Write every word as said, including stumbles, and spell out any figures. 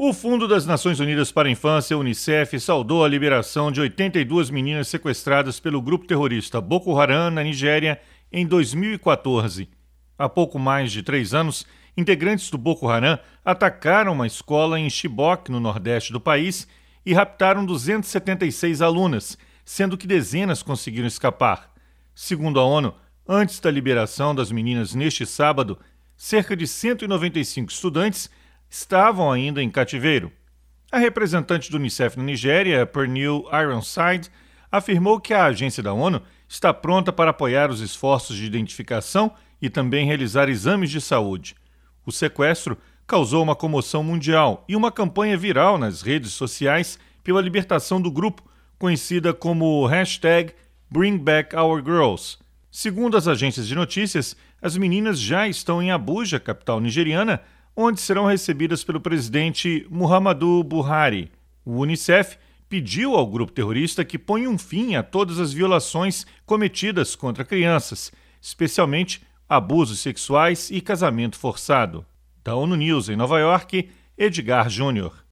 O Fundo das Nações Unidas para a Infância, Unicef, saudou a liberação de oitenta e duas meninas sequestradas pelo grupo terrorista Boko Haram na Nigéria em dois mil e quatorze. Há pouco mais de três anos, integrantes do Boko Haram atacaram uma escola em Chibok, no nordeste do país, e raptaram duzentas e setenta e seis alunas, sendo que dezenas conseguiram escapar. Segundo a ONU, antes da liberação das meninas neste sábado, cerca de cento e noventa e cinco estudantes estavam ainda em cativeiro. A representante do Unicef na Nigéria, Pernille Ironside, afirmou que a agência da ONU está pronta para apoiar os esforços de identificação e também realizar exames de saúde. O sequestro causou uma comoção mundial e uma campanha viral nas redes sociais pela libertação do grupo, conhecida como hashtag Bring Back Our Girls. Segundo as agências de notícias, as meninas já estão em Abuja, capital nigeriana, onde serão recebidas pelo presidente Muhammadu Buhari. O Unicef pediu ao grupo terrorista que ponha um fim a todas as violações cometidas contra crianças, especialmente abusos sexuais e casamento forçado. Da ONU News em Nova York, Edgar Júnior.